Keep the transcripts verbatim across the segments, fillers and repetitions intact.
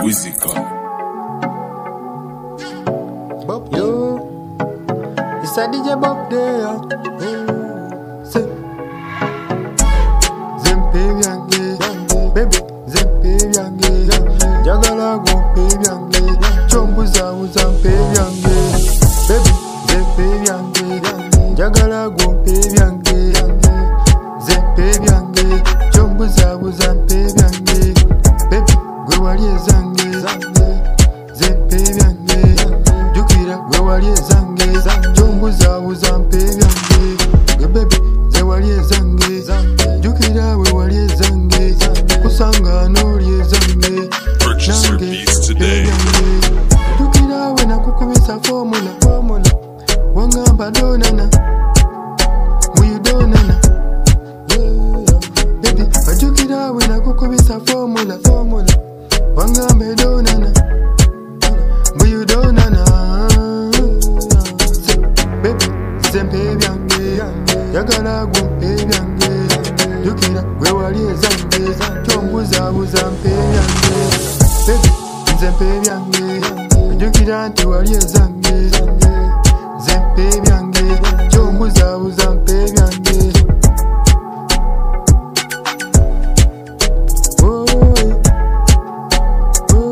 Wizika. Bob, yo, it's a D J Bob there. Oh, say, Zempe Yange, baby, Zempe Yange, Jagala go pay Yange, Chombuza Uzampe Yange, baby, Zempe Yange, Jagala go pay Yange, Zempe Yange, Chombuza Uzampe Yange, baby, go wali zange, Zempe Yange, Jukira go wali zange, Chombuza Uzampe Yange, baby, ze wali zange, Jukira we wali zange, Kusanga no wali zange. Purchase your beats today. Jukira we na kukubisa formula, formula. Wangamba donana, muyu donana. Baby, Jukira we na kukubisa formula, formula. Wangambe donana, muyu donana. Baby, zempe byange, yagala gumpe byange. Jukira we wali zange, chombuza uzampe byange. Baby, zempe byange, jukira nti wali zange. Zempe byange, chombuza uzampe byange. Oh, oh.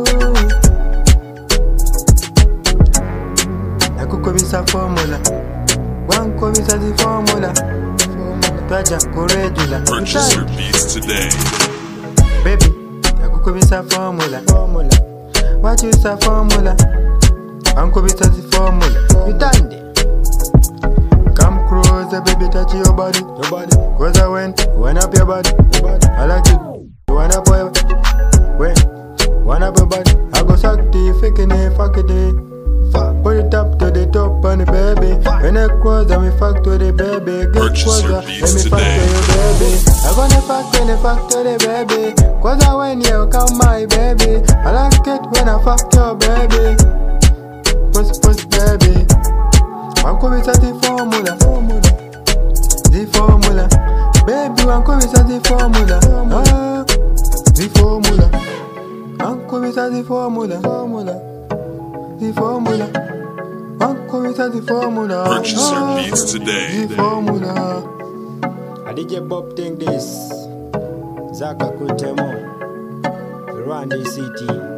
Nakukubisa formula, wankubisa zi formula. Twaja kuregula. Purchase your beats today. Baby, nakukubisa formula, formula. What is a formula? Wankubisa zi formula. You done it. Come closer, baby, touch your body, your body. Cause I went, wind up your body, your body. I like it. You wind up your body. When, wind up your body. I go suck the faking it, fuck it, eh. Fuck. Put it up to the top on the baby. When I cross, then we fuck to the baby. Get Purchase your closer, beats let me fuck today. to your baby. I gonna fuck when I fuck to the baby. Cause I when you come my baby. I like it when I fuck your baby. Puss puss baby. Wankubisa the formula, formula. The formula. Baby, wankubisa the formula. Ah, the formula. Wankubisa the formula, formula. The formula. Wankubisa the formula. Purchase your Ah, beats today. the formula. I D J Bob think this. Zaka Kutemo. Rwanda City.